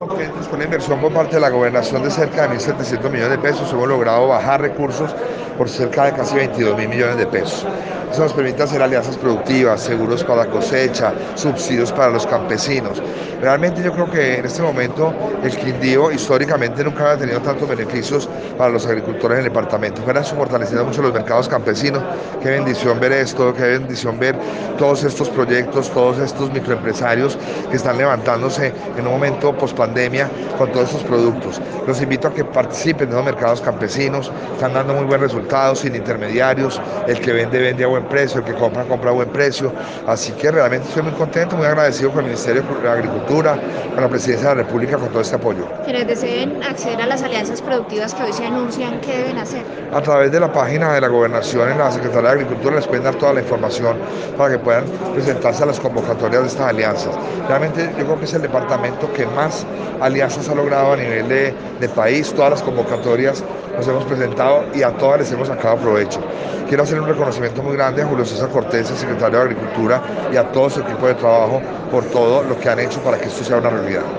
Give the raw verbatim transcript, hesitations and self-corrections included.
Contentos con la inversión por parte de la gobernación de cerca de mil setecientos millones de pesos, hemos logrado bajar recursos por cerca de casi veintidós mil millones de pesos. Eso nos permite hacer alianzas productivas, seguros para la cosecha, subsidios para los campesinos. Realmente yo creo que en este momento el Quindío históricamente nunca había tenido tantos beneficios para los agricultores en el departamento. Fueran fortaleciendo mucho los mercados campesinos. Qué bendición ver esto, qué bendición ver todos estos proyectos, todos estos microempresarios que están levantándose en un momento post pandemia con todos estos productos. Los invito a que participen de los mercados campesinos, están dando muy buenos resultados sin intermediarios, el que vende vende a buen precio, el que compra compra a buen precio, así que realmente estoy muy contento, muy agradecido con el Ministerio de Agricultura, con la Presidencia de la República, con todo este apoyo. Quienes deseen acceder a las alianzas productivas que hoy se anuncian, ¿qué deben hacer? A través de la página de la Gobernación en la Secretaría de Agricultura les pueden dar toda la información para que puedan presentarse a las convocatorias de estas alianzas. Realmente yo creo que es el departamento que más alianzas ha logrado a nivel de, de país, todas las convocatorias nos hemos presentado y a todas les hemos sacado provecho. Quiero hacer un reconocimiento muy grande a Julio César Cortés, el secretario de Agricultura, y a todo su equipo de trabajo por todo lo que han hecho para que esto sea una realidad.